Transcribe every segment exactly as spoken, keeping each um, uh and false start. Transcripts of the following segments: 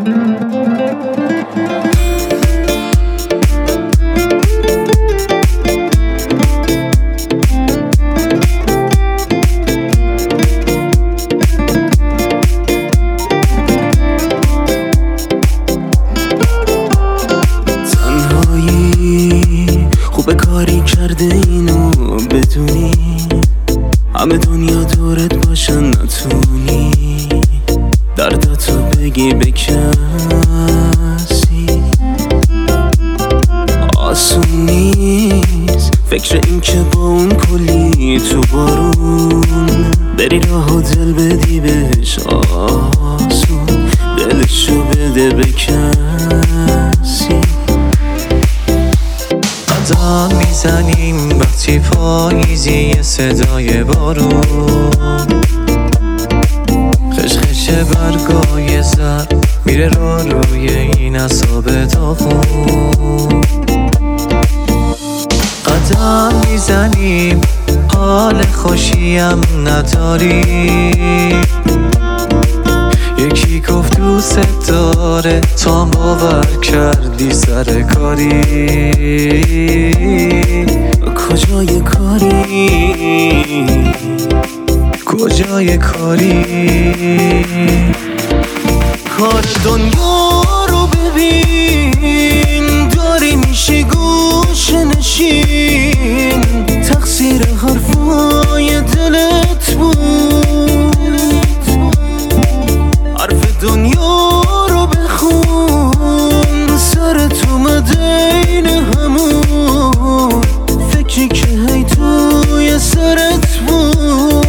خوب کاری کرده اینو بدونی، همه دنیا دورت باشن نتونی دردتو بگی به کسی. آسون نیست فکر این که با اون کلی تو بارون بری راه و دل بدی بهش آسون، دلشو بده به کسی. قدم میزنیم وقتی پاییزی صدای بارون، خشخش برگای زر میره رو روی این اعصاب داغون. قدم میزنیم حال خوشیم نداری، یکی گفت دوست داره تا باور کردی سر کاری. کجای کاری کجای کاری کار دنیا رو ببین، داری میشه گوش نشین، تقصیر حرفای دلت بود. حرف دنیا رو بخون، سرت اومده این همون فکری که هی توی سرت بود.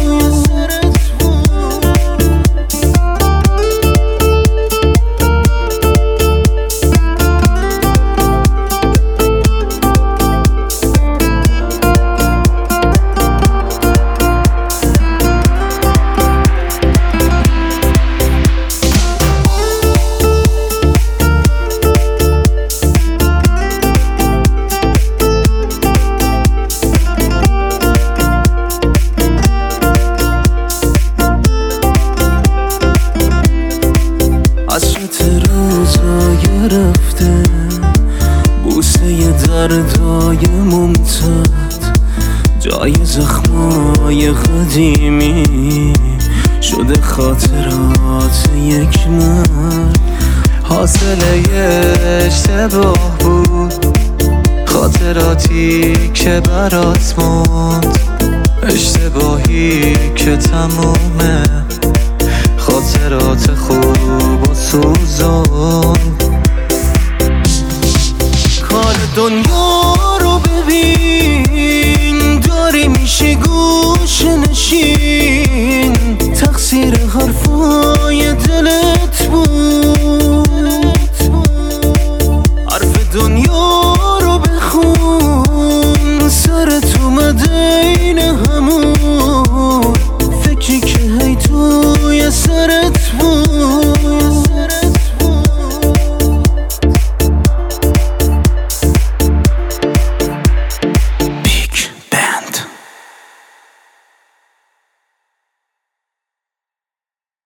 حسرت روزای رفته، بوسه دردای ممتد، جای زخمای قدیمی شده خاطرات یک مرد. حاصله اشتباه بود خاطراتی که برات موند، اشتباهی که تمومه خاطرات خوب و سوزون. کار دنیا رو ببین، داری میشه گوش نشین، تقصیر حرف